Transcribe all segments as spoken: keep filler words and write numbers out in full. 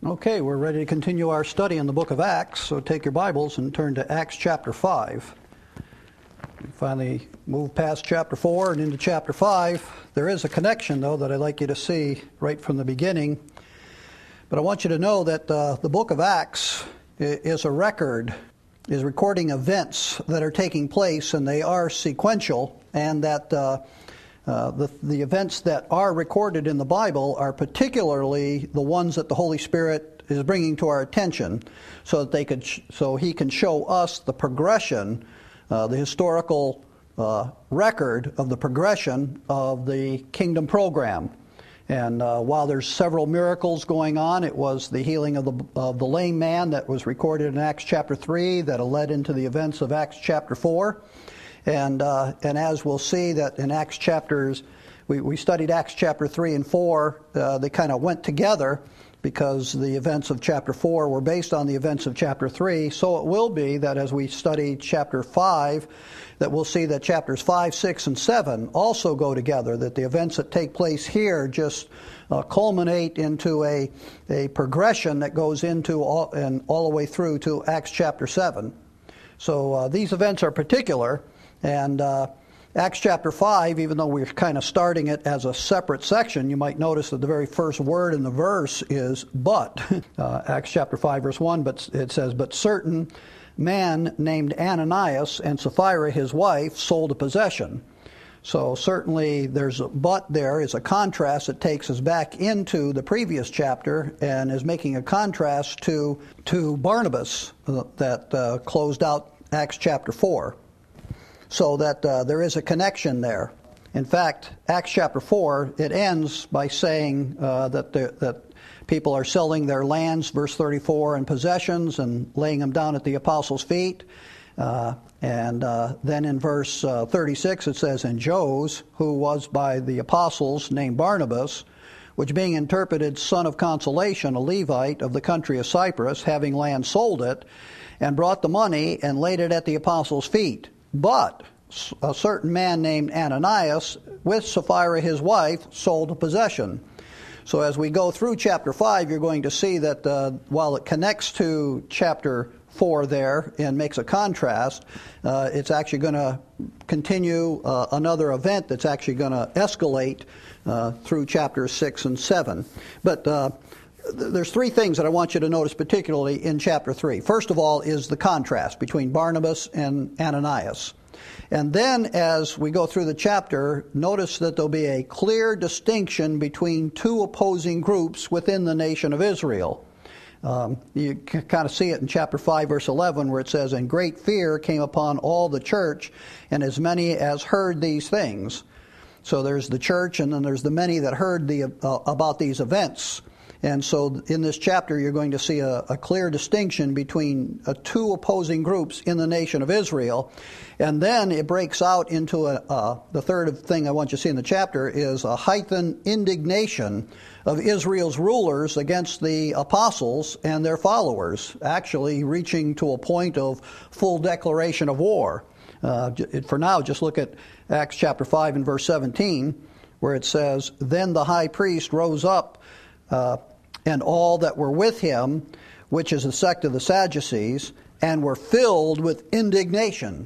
Okay, we're ready to continue our study in the book of Acts, so take your Bibles and turn to Acts chapter five. We finally moved past chapter four and into chapter five. There is a connection, though, that I'd like you to see right from the beginning. But I want you to know that uh, the book of Acts is a record, is recording events that are taking place, and they are sequential, and that uh, Uh, the, the events that are recorded in the Bible are particularly the ones that the Holy Spirit is bringing to our attention, so that they could, sh- so He can show us the progression, uh, the historical uh, record of the progression of the kingdom program. And uh, while there's several miracles going on, it was the healing of the of the lame man that was recorded in Acts chapter three that led into the events of Acts chapter four. And uh, and as we'll see that in Acts chapters, we, we studied Acts chapter three and four, uh, they kind of went together because the events of chapter four were based on the events of chapter three. So it will be that as we study chapter five, that we'll see that chapters five, six, and seven also go together, that the events that take place here just uh, culminate into a, a progression that goes into all, and all the way through to Acts chapter seven. So uh, these events are particular. And uh, Acts chapter five, even though we're kind of starting it as a separate section, you might notice that the very first word in the verse is but. Uh, Acts chapter five, verse one, but it says, "But certain man named Ananias and Sapphira his wife sold a possession." So certainly there's a but there is a contrast that takes us back into the previous chapter and is making a contrast to, to Barnabas uh, that uh, closed out Acts chapter four. So that uh, there is a connection there. In fact, Acts chapter four, it ends by saying uh, that the, that people are selling their lands, verse thirty-four, and possessions and laying them down at the apostles' feet. Uh, and uh, then in verse uh, thirty-six it says, "And Jos, who was by the apostles named Barnabas, which being interpreted son of consolation, a Levite of the country of Cyprus, having land sold it, and brought the money and laid it at the apostles' feet. But a certain man named Ananias, with Sapphira his wife, sold a possession." So as we go through chapter five, you're going to see that uh, while it connects to chapter four there and makes a contrast, uh, it's actually going to continue uh, another event that's actually going to escalate uh, through chapters six and seven. But uh, there's three things that I want you to notice particularly in chapter three. First of all is the contrast between Barnabas and Ananias. And then as we go through the chapter, notice that there'll be a clear distinction between two opposing groups within the nation of Israel. Um, you can kind of see it in chapter five, verse eleven, where it says, "And great fear came upon all the church, and as many as heard these things." So there's the church, and then there's the many that heard the uh, about these events. And so in this chapter, you're going to see a, a clear distinction between uh, two opposing groups in the nation of Israel. And then it breaks out into a, uh, the third thing I want you to see in the chapter is a heightened indignation of Israel's rulers against the apostles and their followers, actually reaching to a point of full declaration of war. Uh, for now, just look at Acts chapter five and verse seventeen, where it says, "Then the high priest rose up, uh, and all that were with him, which is the sect of the Sadducees, and were filled with indignation."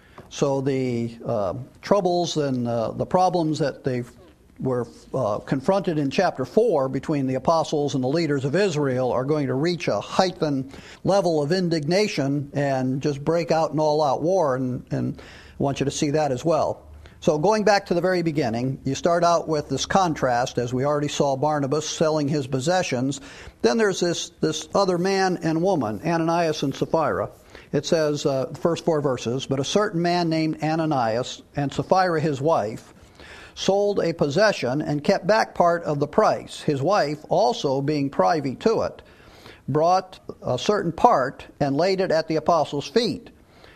So the uh, troubles and uh, the problems that they were uh, confronted in chapter four between the apostles and the leaders of Israel are going to reach a heightened level of indignation and just break out in all-out war, and, and I want you to see that as well. So going back to the very beginning, you start out with this contrast, as we already saw Barnabas selling his possessions. Then there's this, this other man and woman, Ananias and Sapphira. It says, uh, the first four verses, "But a certain man named Ananias and Sapphira his wife sold a possession and kept back part of the price. His wife, also being privy to it, brought a certain part and laid it at the apostles' feet.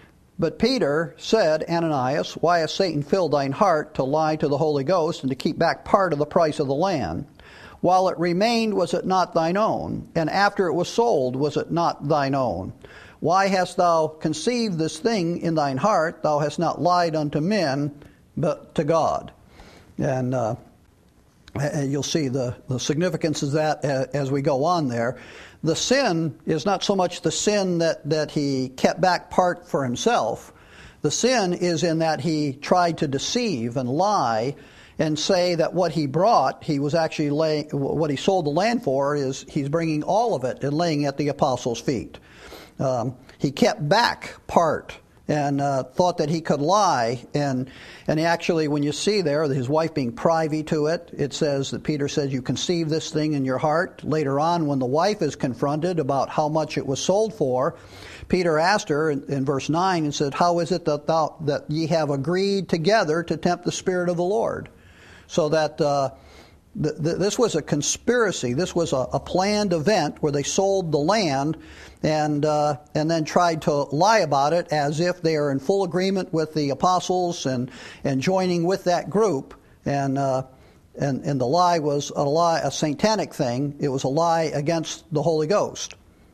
But Peter said, Ananias, why has Satan filled thine heart to lie to the Holy Ghost and to keep back part of the price of the land? While it remained, was it not thine own? And after it was sold, was it not thine own? Why hast thou conceived this thing in thine heart? Thou hast not lied unto men, but to God." And uh, And you'll see the, the significance of that as we go on there. The sin is not so much the sin that, that he kept back part for himself. The sin is in that he tried to deceive and lie and say that what he brought, he was actually laying, what he sold the land for is he's bringing all of it and laying it at the apostles' feet. Um, he kept back part and uh, thought that he could lie. And and he actually, when you see there, his wife being privy to it, it says that Peter says, you conceive this thing in your heart. Later on, when the wife is confronted about how much it was sold for, Peter asked her in, in verse nine and said, how is it that, thou, that ye have agreed together to tempt the Spirit of the Lord? So that uh, th- th- this was a conspiracy. This was a, a planned event where they sold the land and uh, and then tried to lie about it as if they are in full agreement with the apostles and and joining with that group. And uh, and and the lie was a lie, a satanic thing. It was a lie against the Holy Ghost.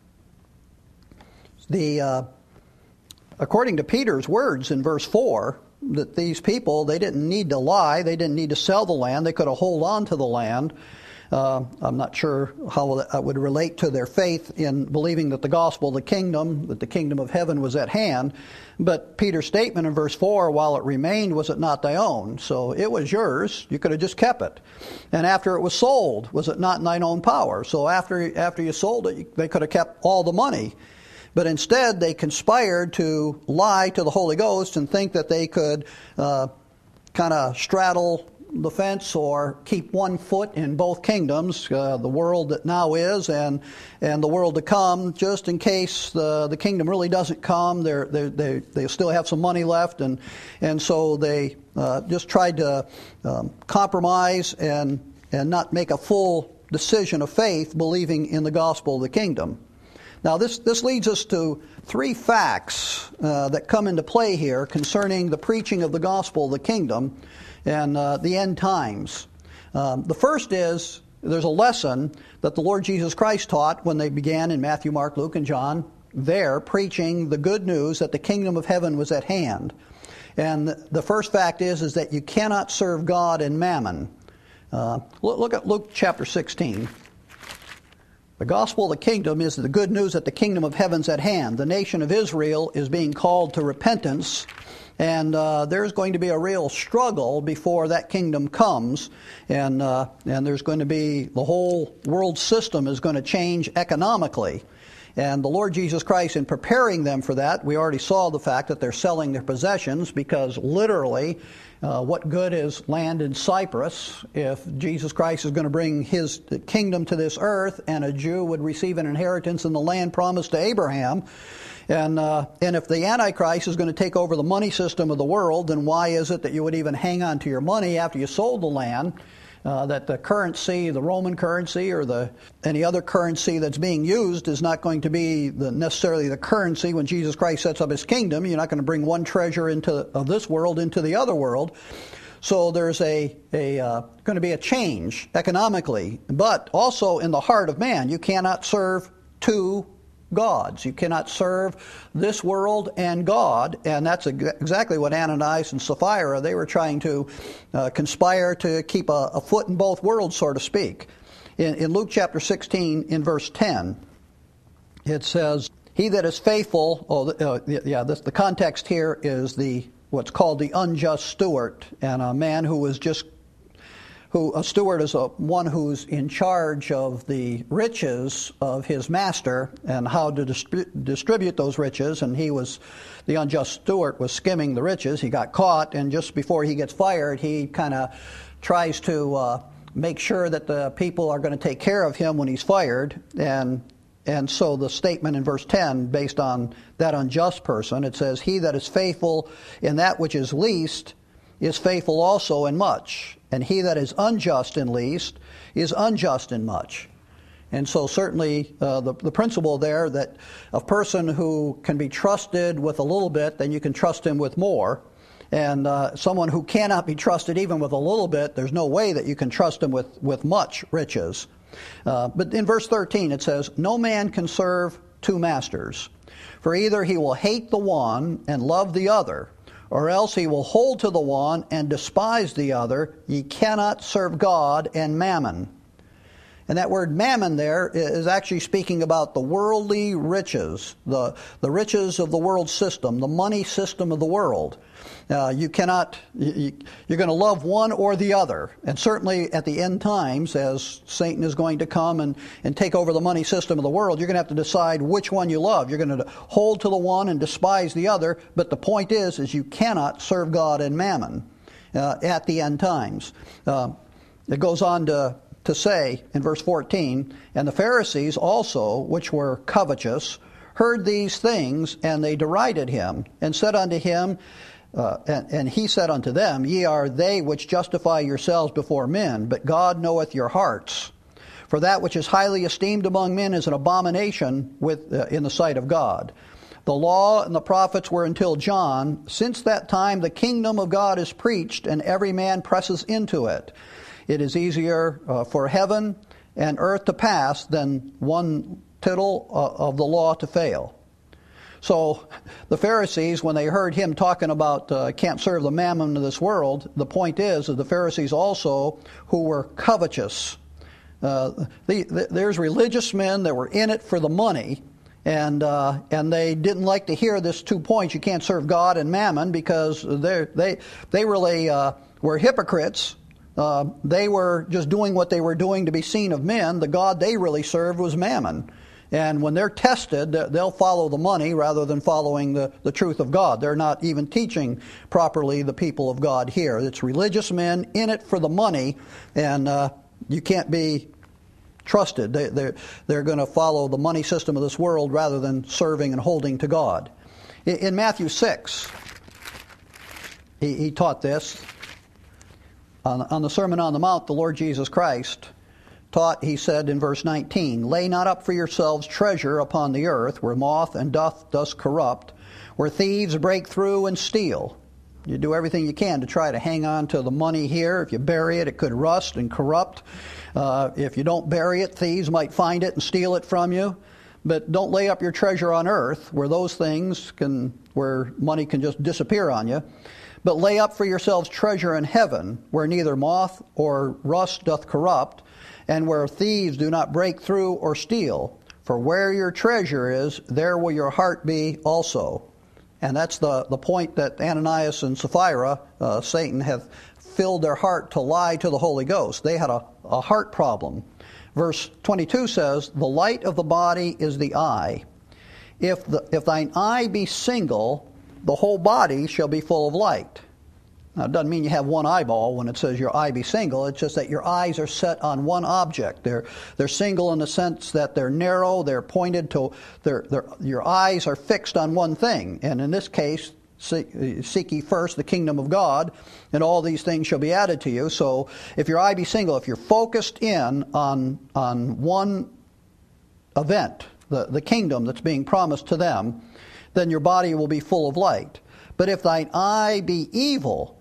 The uh, according to Peter's words in verse four, that these people, they didn't need to lie. They didn't need to sell the land. They could have hold on to the land. Uh, I'm not sure how that would relate to their faith in believing that the gospel of the kingdom, that the kingdom of heaven was at hand. But Peter's statement in verse four, while it remained, was it not thy own? So it was yours. You could have just kept it. And after it was sold, was it not in thine own power? So after, after you sold it, they could have kept all the money. But instead, they conspired to lie to the Holy Ghost and think that they could uh, kind of straddle the fence or keep one foot in both kingdoms, uh, the world that now is and and the world to come, just in case the the kingdom really doesn't come. They're, they're, they they still have some money left, and and so they uh, just tried to um, compromise and and not make a full decision of faith, believing in the gospel of the kingdom. Now, this, this leads us to three facts uh, that come into play here concerning the preaching of the gospel of the kingdom and uh, the end times. Um, the first is, there's a lesson that the Lord Jesus Christ taught when they began in Matthew, Mark, Luke, and John, there preaching the good news that the kingdom of heaven was at hand. And the first fact is, is that you cannot serve God and mammon. Uh, look, look at Luke chapter sixteen. The gospel of the kingdom is the good news that the kingdom of heaven's at hand. The nation of Israel is being called to repentance, and uh, there's going to be a real struggle before that kingdom comes, and uh, and there's going to be, the whole world system is going to change economically. And the Lord Jesus Christ, in preparing them for that, we already saw the fact that they're selling their possessions, because literally, uh, what good is land in Cyprus if Jesus Christ is going to bring his kingdom to this earth and a Jew would receive an inheritance in the land promised to Abraham? And uh, and if the Antichrist is going to take over the money system of the world, then why is it that you would even hang on to your money after you sold the land? Uh, that the currency, the Roman currency, or the any other currency that's being used is not going to be the, necessarily the currency when Jesus Christ sets up his kingdom. You're not going to bring one treasure into of this world into the other world. So there's a, a uh, going to be a change economically, but also in the heart of man. You cannot serve two gods. You cannot serve this world and God, and that's exactly what Ananias and Sapphira, they were trying to uh, conspire to keep a, a foot in both worlds, so to speak. In, in Luke chapter sixteen, in verse ten, it says, he that is faithful, oh, uh, yeah, this, the context here is the what's called the unjust steward, and a man who was just Who, a steward is a, one who's in charge of the riches of his master and how to distri- distribute those riches. And he was, the unjust steward was skimming the riches. He got caught, and just before he gets fired, he kind of tries to uh, make sure that the people are going to take care of him when he's fired. And and so the statement in verse ten, based on that unjust person, it says, he that is faithful in that which is least is faithful also in much. And he that is unjust in least is unjust in much. And so certainly uh, the, the principle there that a person who can be trusted with a little bit, then you can trust him with more. And uh, someone who cannot be trusted even with a little bit, there's no way that you can trust him with, with much riches. Uh, but in verse thirteen it says, no man can serve two masters, for either he will hate the one and love the other, or else he will hold to the one and despise the other. Ye cannot serve God and mammon. And that word mammon there is actually speaking about the worldly riches, the, the riches of the world system, the money system of the world. Uh, you cannot, you, you're going to love one or the other. And certainly at the end times, as Satan is going to come and, and take over the money system of the world, you're going to have to decide which one you love. You're going to hold to the one and despise the other. But the point is, is you cannot serve God and mammon uh, at the end times. Uh, it goes on to... to say in verse fourteen, and the Pharisees also, which were covetous, heard these things, and they derided him, and said unto him, uh, and, and he said unto them, Ye are they which justify yourselves before men, but God knoweth your hearts. For that which is highly esteemed among men is an abomination with uh, in the sight of God. The law and the prophets were until John. Since that time the kingdom of God is preached, and every man presses into it. It is easier uh, for heaven and earth to pass than one tittle uh, of the law to fail. So the Pharisees, when they heard him talking about uh, can't serve the mammon of this world, the point is that the Pharisees also, who were covetous, uh, the, the, there's religious men that were in it for the money, and uh, and they didn't like to hear this two points: you can't serve God and mammon, because they they they really uh, were hypocrites. Uh, they were just doing what they were doing to be seen of men. The God they really served was mammon. And when they're tested, they'll follow the money rather than following the, the truth of God. They're not even teaching properly the people of God here. It's religious men in it for the money, and uh, you can't be trusted. They, they're they're going to follow the money system of this world rather than serving and holding to God. In, in Matthew six, he, he taught this. On, on the Sermon on the Mount, the Lord Jesus Christ taught, he said in verse nineteen, Lay not up for yourselves treasure upon the earth, where moth and doth does corrupt, where thieves break through and steal. You do everything you can to try to hang on to the money here. If you bury it, it could rust and corrupt. Uh, if you don't bury it, thieves might find it and steal it from you. But don't lay up your treasure on earth, where those things can, where money can just disappear on you. But lay up for yourselves treasure in heaven, where neither moth or rust doth corrupt, and where thieves do not break through or steal. For where your treasure is, there will your heart be also. And that's the, the point that Ananias and Sapphira, uh, Satan, have filled their heart to lie to the Holy Ghost. They had a, a heart problem. Verse twenty-two says, The light of the body is the eye. If, the, if thine eye be single, the whole body shall be full of light. Now, it doesn't mean you have one eyeball when it says your eye be single. It's just that your eyes are set on one object. They're they're single in the sense that they're narrow. They're pointed to. They're, they're, your eyes are fixed on one thing. And in this case, seek, seek ye first the kingdom of God, and all these things shall be added to you. So, if your eye be single, if you're focused in on on one event, the the kingdom that's being promised to them, then your body will be full of light. But if thine eye be evil,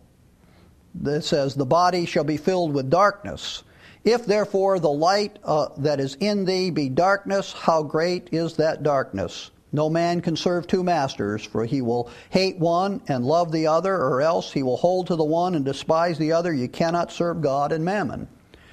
it says, the body shall be filled with darkness. If therefore the light uh, that is in thee be darkness, how great is that darkness? No man can serve two masters, for he will hate one and love the other, or else he will hold to the one and despise the other. You cannot serve God and mammon.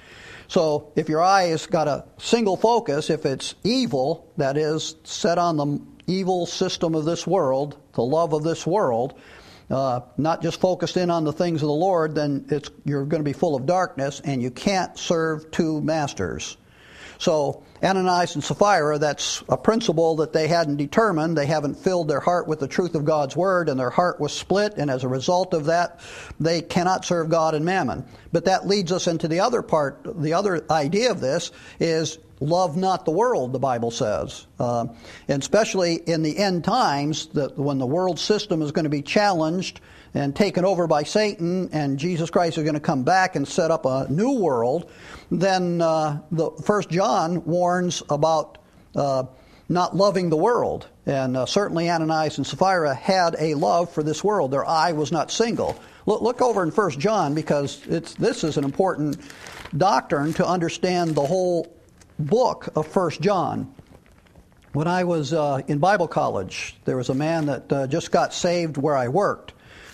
So if your eye has got a single focus, if it's evil, that is, set on the evil system of this world, the love of this world, uh, not just focused in on the things of the Lord, then it's you're going to be full of darkness, and you can't serve two masters. So Ananias and Sapphira, that's a principle that they hadn't determined. They haven't filled their heart with the truth of God's Word, and their heart was split, and as a result of that, they cannot serve God and mammon. But that leads us into the other part. The other idea of this is love not the world, the Bible says. Uh, and especially in the end times, that when the world system is going to be challenged and taken over by Satan, and Jesus Christ is going to come back and set up a new world, then uh, the First John warns about uh, not loving the world. And uh, certainly Ananias and Sapphira had a love for this world. Their eye was not single. Look, look over in First John, because it's this is an important doctrine to understand the whole book of First John. When I was uh, in Bible college, there was a man that uh, just got saved where I worked.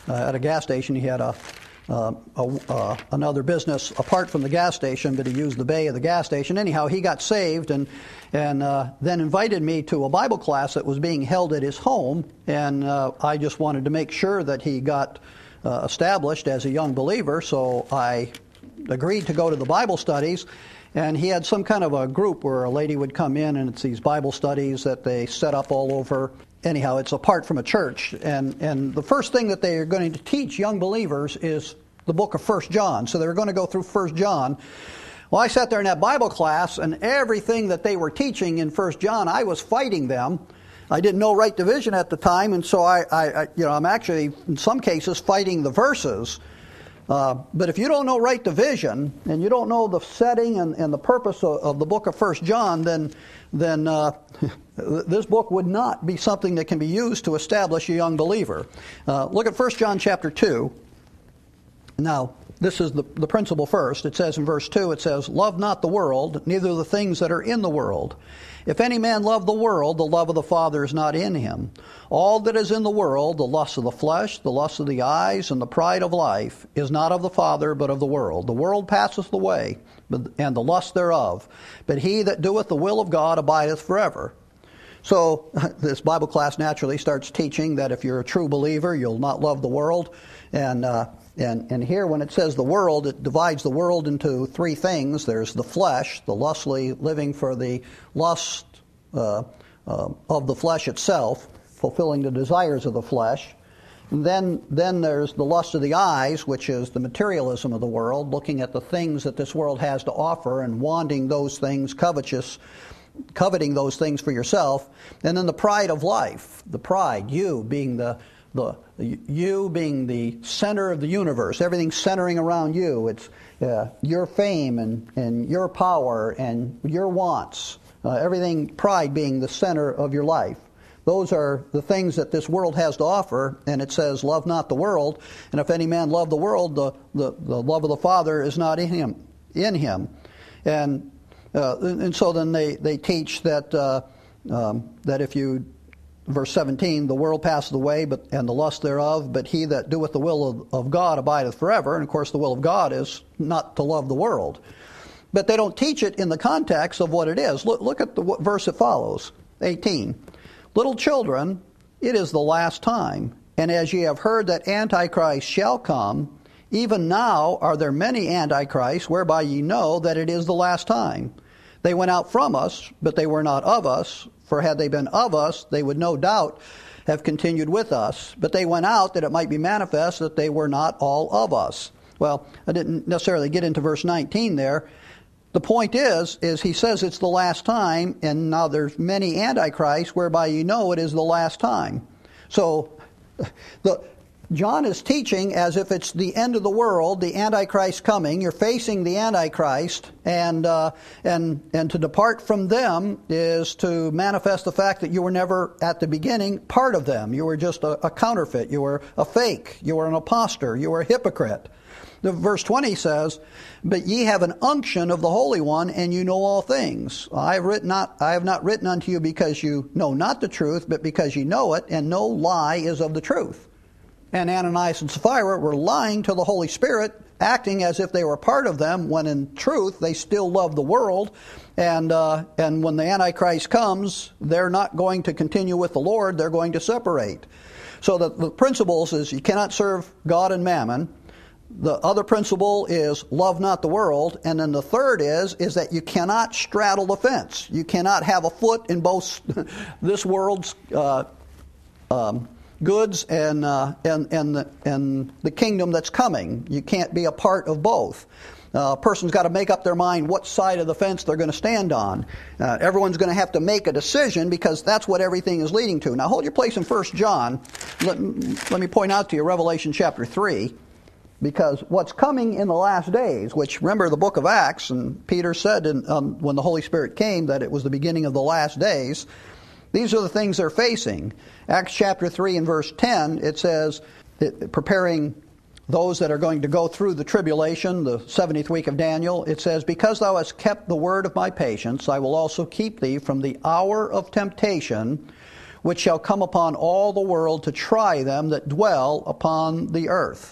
uh, at a gas station. He had a, uh, a uh, another business apart from the gas station, but he used the bay of the gas station. Anyhow, he got saved and and uh, then invited me to a Bible class that was being held at his home, and uh, I just wanted to make sure that he got uh, established as a young believer, so I agreed to go to the Bible studies. And he had some kind of a group where a lady would come in, and it's these Bible studies that they set up all over. Anyhow, it's apart from a church. And, and the first thing that they are going to teach young believers is the book of First John. So they were going to go through First John. Well, I sat there in that Bible class, and everything that they were teaching in First John, I was fighting them. I didn't know right division at the time, and so I, I, I you know, I'm actually, in some cases, fighting the verses. Uh, but if you don't know right division, and you don't know the setting and, and the purpose of, of the book of First John, then then uh, this book would not be something that can be used to establish a young believer. Uh, look at First John chapter two. Now, this is the, the principle first. It says in verse two, it says, "Love not the world, neither the things that are in the world. If any man love the world, the love of the Father is not in him. All that is in the world, the lust of the flesh, the lust of the eyes, and the pride of life, is not of the Father, but of the world. The world passeth away, and the lust thereof. But he that doeth the will of God abideth forever." So this Bible class naturally starts teaching that if you're a true believer, you'll not love the world. And uh, and and here, when it says the world, it divides the world into three things. There's the flesh, the lustly living for the lust uh, uh, of the flesh itself, fulfilling the desires of the flesh. And then then there's the lust of the eyes, which is the materialism of the world, looking at the things that this world has to offer and wanting those things, covetous, coveting those things for yourself. And then the pride of life, the pride, you being the the you being the center of the universe, everything centering around you. It's uh, your fame and, and your power and your wants, uh, everything, pride being the center of your life. Those are the things that this world has to offer, and it says, "Love not the world, and if any man love the world, the, the, the love of the Father is not in him." In him. And uh, and so then they, they teach that uh, um, that if you, verse seventeen, "The world passeth away, but and the lust thereof, but he that doeth the will of, of God abideth forever." And of course the will of God is not to love the world. But they don't teach it in the context of what it is. Look, look at the verse that follows, eighteen. "Little children, it is the last time. And as ye have heard that Antichrist shall come, even now are there many Antichrists, whereby ye know that it is the last time. They went out from us, but they were not of us. For had they been of us, they would no doubt have continued with us. But they went out that it might be manifest that they were not all of us." Well, I didn't necessarily get into verse nineteen there. The point is, is he says it's the last time, and now there's many Antichrists, whereby you know it is the last time. So, the John is teaching as if it's the end of the world, the Antichrist coming. You're facing the Antichrist, and uh, and and to depart from them is to manifest the fact that you were never at the beginning part of them. You were just a, a counterfeit. You were a fake. You were an impostor. You were a hypocrite. The verse twenty says, "But ye have an unction of the Holy One, and you know all things. I have written not, I have not written unto you because you know not the truth, but because ye know it, and no lie is of the truth." And Ananias and Sapphira were lying to the Holy Spirit, acting as if they were part of them, when in truth they still love the world. And uh, and when the Antichrist comes, they're not going to continue with the Lord, they're going to separate. So the, the principles is you cannot serve God and mammon. The other principle is love not the world. And then the third is, is that you cannot straddle the fence. You cannot have a foot in both this world's uh, um, goods and uh, and and the, and the kingdom that's coming. You can't be a part of both. Uh, a person's got to make up their mind what side of the fence they're going to stand on. Uh, everyone's going to have to make a decision, because that's what everything is leading to. Now hold your place in First John. Let, let me point out to you Revelation chapter three. Because what's coming in the last days, which, remember the book of Acts, and Peter said in, um, when the Holy Spirit came that it was the beginning of the last days, these are the things they're facing. Acts chapter three and verse ten, it says, it, preparing those that are going to go through the tribulation, the seventieth week of Daniel, it says, "Because thou hast kept the word of my patience, I will also keep thee from the hour of temptation, which shall come upon all the world to try them that dwell upon the earth.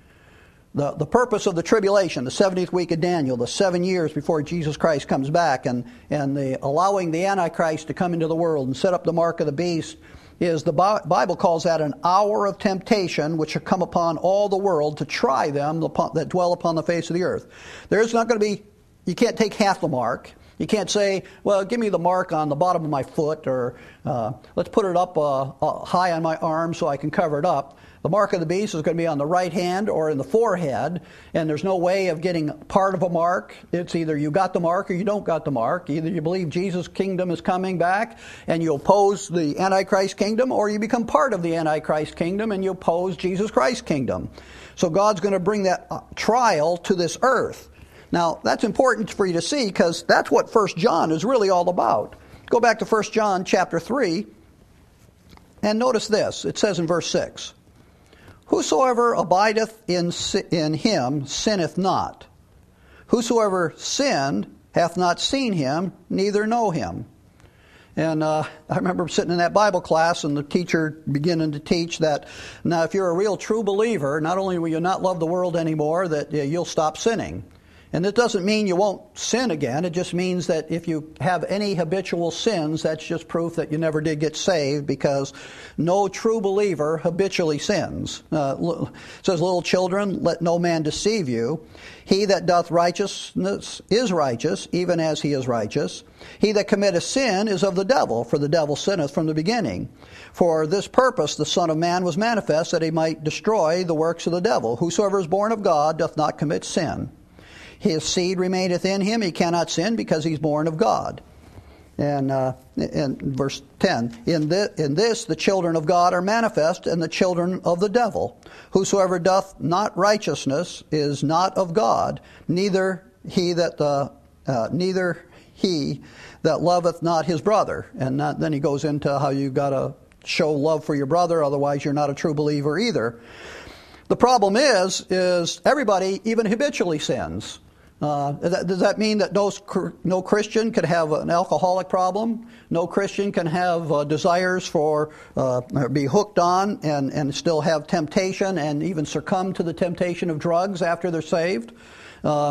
The, the purpose of the tribulation, the seventieth week of Daniel, the seven years before Jesus Christ comes back, and, and the allowing the Antichrist to come into the world and set up the mark of the beast, is the Bible calls that an hour of temptation which shall come upon all the world to try them that dwell upon the face of the earth. There's not going to be, you can't take half the mark. You can't say, well, give me the mark on the bottom of my foot, or uh, let's put it up uh, uh, high on my arm so I can cover it up. The mark of the beast is going to be on the right hand or in the forehead, and there's no way of getting part of a mark. It's either you got the mark or you don't got the mark. Either you believe Jesus' kingdom is coming back and you oppose the Antichrist kingdom, or you become part of the Antichrist kingdom and you oppose Jesus Christ's kingdom. So God's going to bring that trial to this earth. Now, that's important for you to see, because that's what First John is really all about. Go back to First John chapter three, and notice this. It says in verse six, "Whosoever abideth in, in him sinneth not. Whosoever sinned hath not seen him, neither know him." And uh, I remember sitting in that Bible class and the teacher beginning to teach that, now if you're a real true believer, not only will you not love the world anymore, that uh, you'll stop sinning. And it doesn't mean you won't sin again. It just means that if you have any habitual sins, that's just proof that you never did get saved, because no true believer habitually sins. Uh, it says, "Little children, let no man deceive you. He that doth righteousness is righteous, even as he is righteous. He that committeth sin is of the devil, for the devil sinneth from the beginning. For this purpose the Son of Man was manifest, that he might destroy the works of the devil. Whosoever is born of God doth not commit sin. His seed remaineth in him, he cannot sin, because he's born of God." And uh, in verse ten, in, this, in this the children of God are manifest, and the children of the devil. Whosoever doth not righteousness is not of God, neither he that uh, uh, neither he that loveth not his brother. And not, then he goes into how you got to show love for your brother, otherwise you're not a true believer either. The problem is, is everybody even habitually sins. Uh, does that mean that no, no Christian could have an alcoholic problem? No Christian can have uh, desires for, uh, be hooked on and, and still have temptation and even succumb to the temptation of drugs after they're saved? Uh,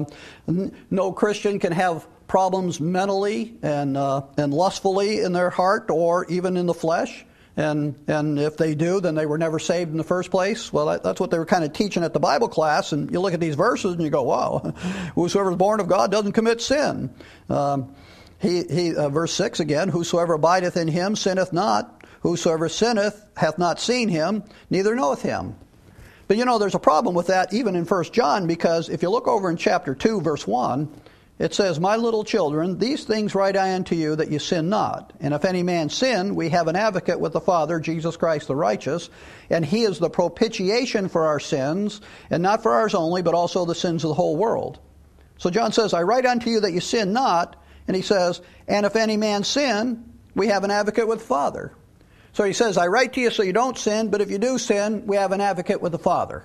no Christian can have problems mentally and, uh, and lustfully in their heart or even in the flesh. And and if they do, then they were never saved in the first place. Well, that, that's what they were kind of teaching at the Bible class. And you look at these verses and you go, wow, whosoever is born of God doesn't commit sin. Um, he, he uh, verse six again, "Whosoever abideth in him sinneth not. Whosoever sinneth hath not seen him, neither knoweth him." But you know, there's a problem with that even in First John, because if you look over in chapter two, verse one, it says, "My little children, these things write I unto you, that you sin not. And if any man sin, we have an advocate with the Father, Jesus Christ the righteous. And he is the propitiation for our sins, and not for ours only, but also the sins of the whole world." So John says, "I write unto you that you sin not." And he says, "And if any man sin, we have an advocate with the Father." So he says, I write to you so you don't sin, but if you do sin, we have an advocate with the Father.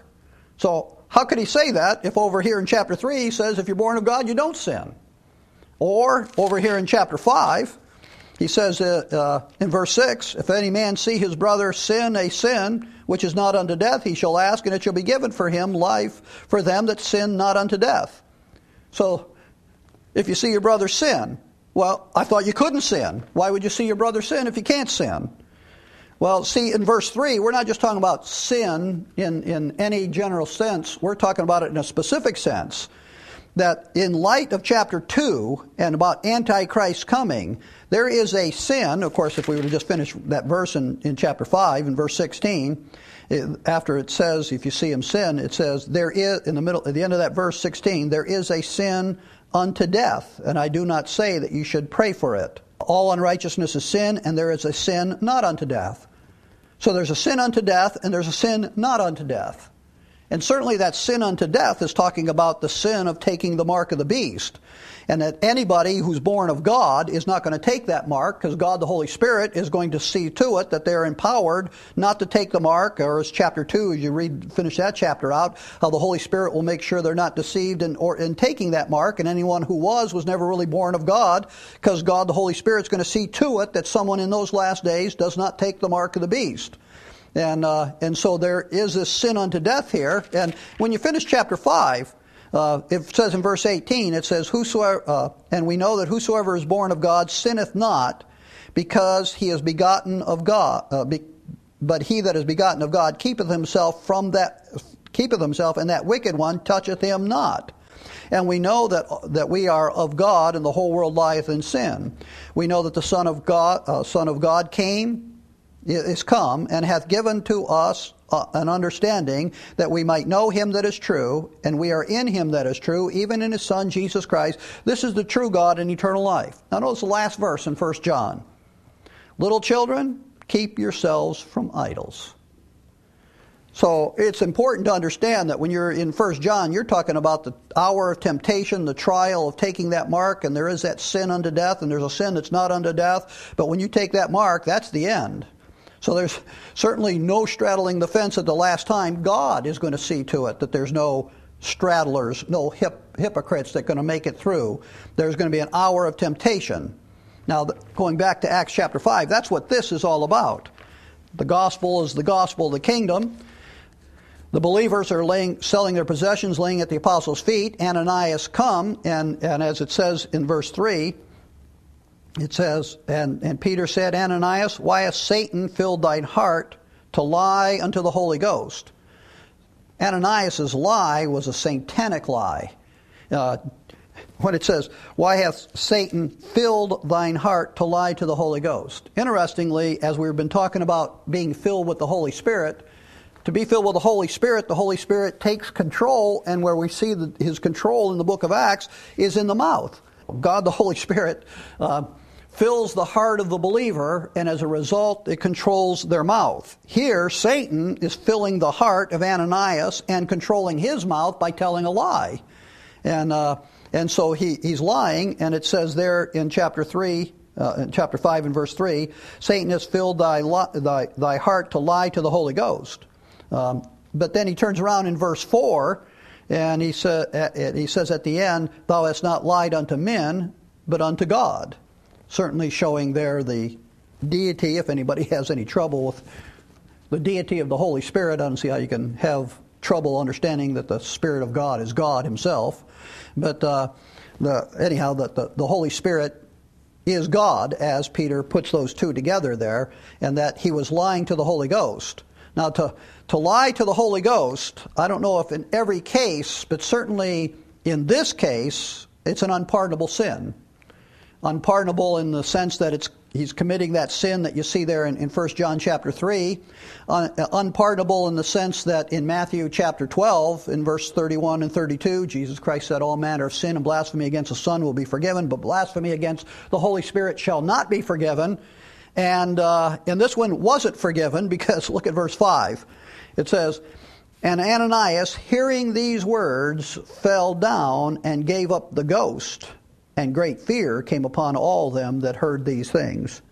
So how could he say that if over here in chapter three he says if you're born of God you don't sin? Or over here in chapter five he says uh, uh, in verse six, "If any man see his brother sin a sin which is not unto death, he shall ask, and it shall be given for him life for them that sin not unto death." So if you see your brother sin, well, I thought you couldn't sin. Why would you see your brother sin if you can't sin? Well, see, in verse three, we're not just talking about sin in, in any general sense. We're talking about it in a specific sense. That in light of chapter two and about Antichrist coming, there is a sin. Of course, if we were to just finish that verse in, in chapter five, in verse sixteen, it, after it says, if you see him sin, it says, there is, in the middle, at the end of that verse sixteen, there is a sin unto death, and I do not say that you should pray for it. All unrighteousness is sin, and there is a sin not unto death. So there's a sin unto death, and there's a sin not unto death. And certainly that sin unto death is talking about the sin of taking the mark of the beast. And that anybody who's born of God is not going to take that mark, because God the Holy Spirit is going to see to it that they're empowered not to take the mark, or as chapter two, as you read, finish that chapter out, how the Holy Spirit will make sure they're not deceived in, or, in taking that mark, and anyone who was, was never really born of God, because God the Holy Spirit is going to see to it that someone in those last days does not take the mark of the beast. And uh, and so there is this sin unto death here. And when you finish chapter five, uh, it says in verse eighteen, it says, "Whosoever, uh, and we know that whosoever is born of God sinneth not, because he is begotten of God. Uh, be, but he that is begotten of God keepeth himself from that, keepeth himself, and that wicked one toucheth him not." And we know that that we are of God, and the whole world lieth in sin. We know that the Son of God, uh, Son of God came. Is come, and hath given to us uh, an understanding that we might know him that is true, and we are in him that is true, even in his Son Jesus Christ. This is the true God and eternal life. Now notice the last verse in First John. "Little children, keep yourselves from idols." So it's important to understand that when you're in First John, you're talking about the hour of temptation, the trial of taking that mark, and there is that sin unto death, and there's a sin that's not unto death. But when you take that mark, that's the end. So there's certainly no straddling the fence at the last time. God is going to see to it that there's no straddlers, no hip, hypocrites that are going to make it through. There's going to be an hour of temptation. Now, going back to Acts chapter five, that's what this is all about. The gospel is the gospel of the kingdom. The believers are laying, selling their possessions, laying at the apostles' feet. Ananias come, and, and as it says in verse three, it says, and, and Peter said, "Ananias, why hath Satan filled thine heart to lie unto the Holy Ghost?" Ananias' lie was a satanic lie. Uh, when it says, "Why hath Satan filled thine heart to lie to the Holy Ghost?" Interestingly, as we've been talking about being filled with the Holy Spirit, to be filled with the Holy Spirit, the Holy Spirit takes control, and where we see the, his control in the book of Acts is in the mouth. God, the Holy Spirit, uh, fills the heart of the believer, and as a result, it controls their mouth. Here, Satan is filling the heart of Ananias and controlling his mouth by telling a lie. And uh, and so he, he's lying, and it says there in chapter three, uh, in chapter five and verse three, "Satan has filled thy, thy, thy heart to lie to the Holy Ghost." Um, but then he turns around in verse four, and he, sa- he says at the end, "Thou hast not lied unto men, but unto God." Certainly showing there the deity, if anybody has any trouble with the deity of the Holy Spirit. I don't see how you can have trouble understanding that the Spirit of God is God himself. But uh, the, anyhow, that the, the Holy Spirit is God, as Peter puts those two together there, and that he was lying to the Holy Ghost. Now, to, to lie to the Holy Ghost, I don't know if in every case, but certainly in this case, it's an unpardonable sin. Unpardonable in the sense that it's he's committing that sin that you see there in, in First John chapter three. Un, unpardonable in the sense that in Matthew chapter twelve, in verse thirty-one and thirty-two, Jesus Christ said, "All manner of sin and blasphemy against the Son will be forgiven, but blasphemy against the Holy Spirit shall not be forgiven." And, uh, and this one wasn't forgiven, because look at verse five. It says, "And Ananias, hearing these words, fell down and gave up the ghost. And great fear came upon all them that heard these things."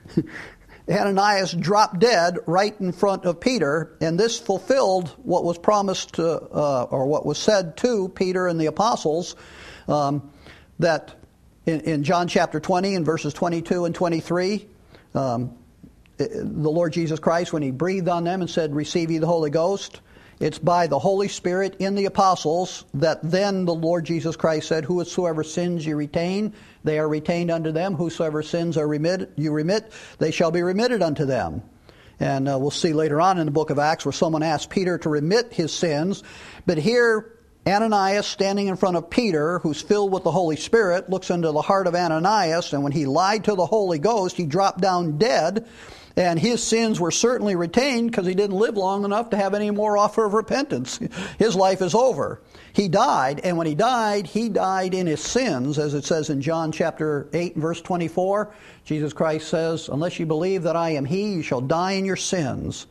Ananias dropped dead right in front of Peter, and this fulfilled what was promised to, uh, or what was said to Peter and the apostles, um, that in, in John chapter twenty, in verses twenty-two and twenty-three, um, the Lord Jesus Christ, when he breathed on them and said, "Receive ye the Holy Ghost," it's by the Holy Spirit in the apostles that then the Lord Jesus Christ said, "Whosoever sins you retain, they are retained unto them. Whosoever sins are remit, you remit, they shall be remitted unto them." And uh, we'll see later on in the book of Acts where someone asked Peter to remit his sins. But here, Ananias, standing in front of Peter, who's filled with the Holy Spirit, looks into the heart of Ananias, and when he lied to the Holy Ghost, he dropped down dead. And his sins were certainly retained, because he didn't live long enough to have any more offer of repentance. His life is over. He died, and when he died, he died in his sins, as it says in John chapter eight, verse twenty-four. Jesus Christ says, "Unless you believe that I am he, you shall die in your sins."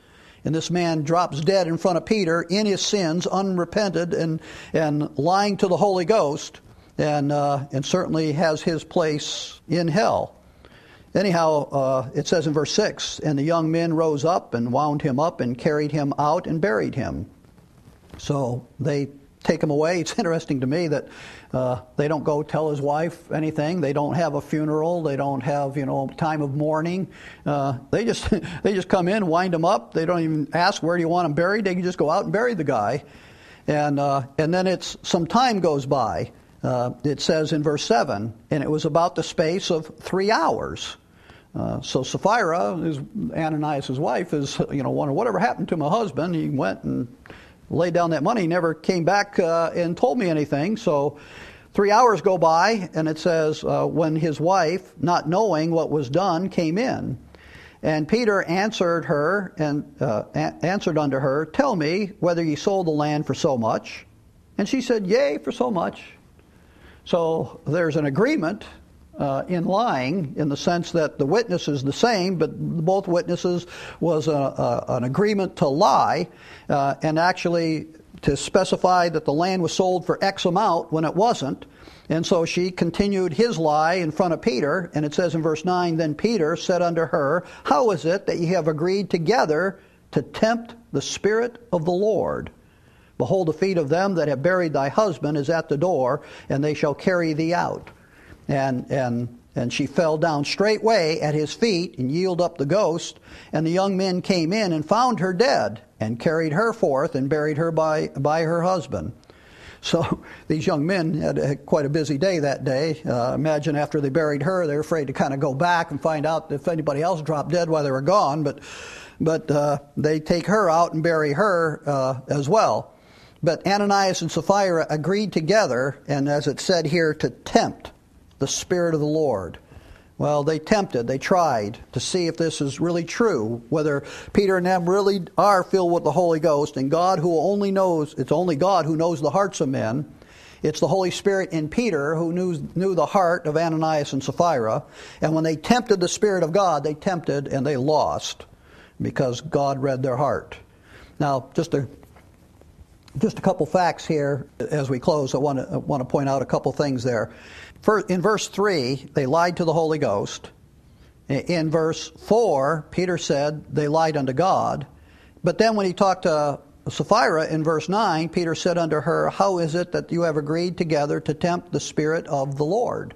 And this man drops dead in front of Peter in his sins, unrepented and and lying to the Holy Ghost, and uh, and certainly has his place in hell. Anyhow, uh, it says in verse six, and the young men rose up and wound him up and carried him out and buried him. So they take him away. It's interesting to me that uh, they don't go tell his wife anything. They don't have a funeral. They don't have, you know, time of mourning. Uh, they just they just come in, wind him up. They don't even ask, where do you want him buried? They can just go out and bury the guy. And uh, and then it's some time goes by. Uh, it says in verse seven, and it was about the space of three hours. Uh, so Sapphira, is Ananias' wife, is, you know, wondering, whatever happened to my husband? He went and laid down that money. He never came back uh, and told me anything. So three hours go by, and it says, uh, when his wife, not knowing what was done, came in. And Peter answered her, and uh, a- answered unto her, tell me whether ye sold the land for so much. And she said, yea, for so much. So there's an agreement Uh, in lying, in the sense that the witness is the same, but both witnesses was a, a, an agreement to lie, uh, and actually to specify that the land was sold for X amount when it wasn't. And so she continued his lie in front of Peter, and it says in verse nine, then Peter said unto her, how is it that ye have agreed together to tempt the Spirit of the Lord? Behold, the feet of them that have buried thy husband is at the door, and they shall carry thee out. And and and she fell down straightway at his feet and yielded up the ghost. And the young men came in and found her dead, and carried her forth and buried her by by her husband. So these young men had, had quite a busy day that day. Uh, imagine after they buried her, they were afraid to kind of go back and find out if anybody else dropped dead while they were gone. But but uh, they take her out and bury her uh, as well. But Ananias and Sapphira agreed together, and as it said here, to tempt the Spirit of the Lord. Well, they tempted, they tried to see if this is really true, whether Peter and them really are filled with the Holy Ghost, and God who only knows, it's only God who knows the hearts of men. It's the Holy Spirit in Peter who knew, knew the heart of Ananias and Sapphira. And when they tempted the Spirit of God, they tempted and they lost, because God read their heart. Now, just a Just a couple facts here as we close. I want to I want to point out a couple things there. First, in verse three, they lied to the Holy Ghost. In verse four, Peter said they lied unto God. But then when he talked to Sapphira in verse nine, Peter said unto her, how is it that you have agreed together to tempt the Spirit of the Lord?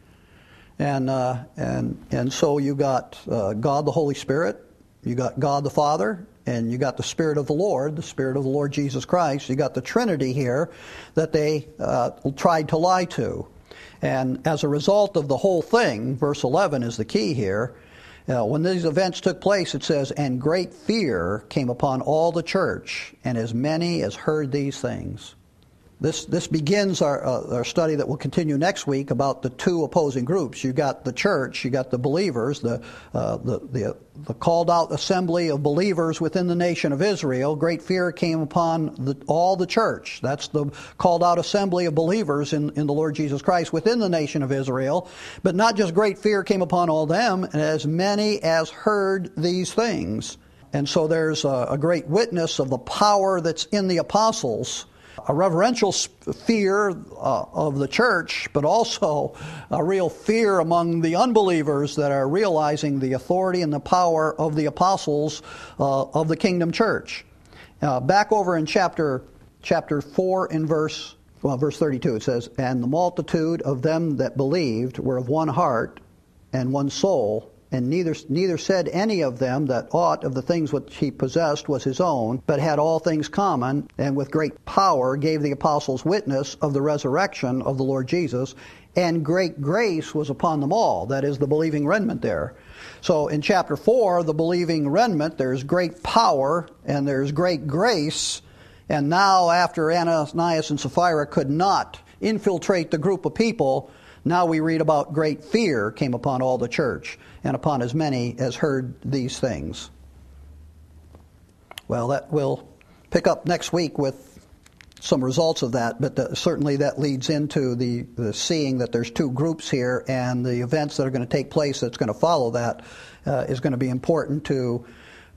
And uh, and and so you got uh, God the Holy Spirit, you got God the Father, and you got the Spirit of the Lord, the Spirit of the Lord Jesus Christ. You got the Trinity here that they uh, tried to lie to. And as a result of the whole thing, verse eleven is the key here. Uh, when these events took place, it says, and great fear came upon all the church, and as many as heard these things. This this begins our, uh, our study that will continue next week about the two opposing groups. You got the church, you got the believers, the, uh, the the the called out assembly of believers within the nation of Israel. Great fear came upon the, all the church. That's the called out assembly of believers in, in the Lord Jesus Christ within the nation of Israel. But not just great fear came upon all them, and as many as heard these things. And so there's a, a great witness of the power that's in the apostles. A reverential fear uh, of the church, but also a real fear among the unbelievers that are realizing the authority and the power of the apostles uh, of the kingdom church. Uh, back over in chapter chapter four in verse well verse thirty-two, it says, and the multitude of them that believed were of one heart and one soul. And neither neither said any of them that aught of the things which he possessed was his own, but had all things common, and with great power gave the apostles witness of the resurrection of the Lord Jesus, and great grace was upon them all. That is the believing remnant there. So in chapter four, the believing remnant, there's great power and there's great grace. And now after Ananias and Sapphira could not infiltrate the group of people, now we read about great fear came upon all the church, and upon as many as heard these things. Well, that we'll pick up next week with some results of that, but the, certainly that leads into the, the seeing that there's two groups here, and the events that are going to take place that's going to follow that uh, is going to be important to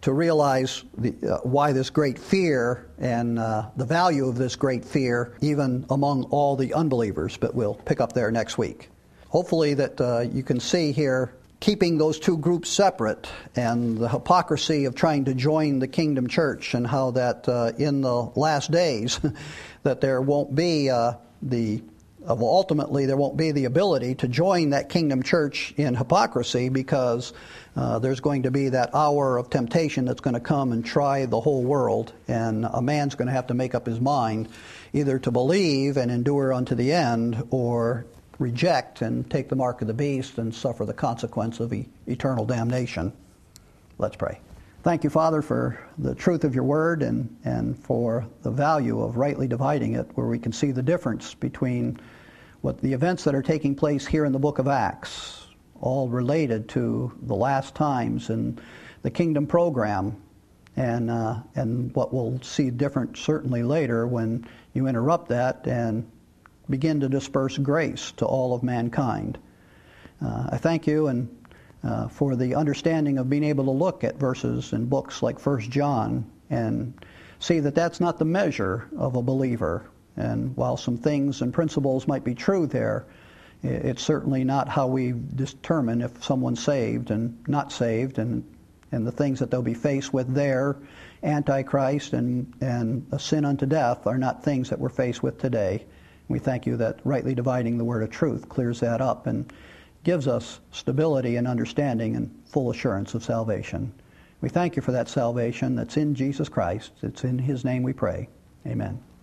to realize the, uh, why this great fear and uh, the value of this great fear even among all the unbelievers. But we'll pick up there next week. Hopefully that uh, you can see here keeping those two groups separate and the hypocrisy of trying to join the kingdom church, and how that uh, in the last days that there won't be uh, the uh, ultimately there won't be the ability to join that kingdom church in hypocrisy, because uh, there's going to be that hour of temptation that's going to come and try the whole world, and a man's going to have to make up his mind either to believe and endure unto the end, or reject and take the mark of the beast and suffer the consequence of e- eternal damnation. Let's pray. Thank you, Father, for the truth of your word, and, and for the value of rightly dividing it, where we can see the difference between what the events that are taking place here in the book of Acts, all related to the last times and the kingdom program, and uh, and what we'll see different certainly later when you interrupt that and begin to disperse grace to all of mankind. Uh, I thank you and uh, for the understanding of being able to look at verses in books like First John and see that that's not the measure of a believer. And while some things and principles might be true there, it's certainly not how we determine if someone's saved and not saved, and and the things that they'll be faced with there, Antichrist and, and a sin unto death, are not things that we're faced with today. We thank you that rightly dividing the word of truth clears that up and gives us stability and understanding and full assurance of salvation. We thank you for that salvation that's in Jesus Christ. It's in his name we pray. Amen.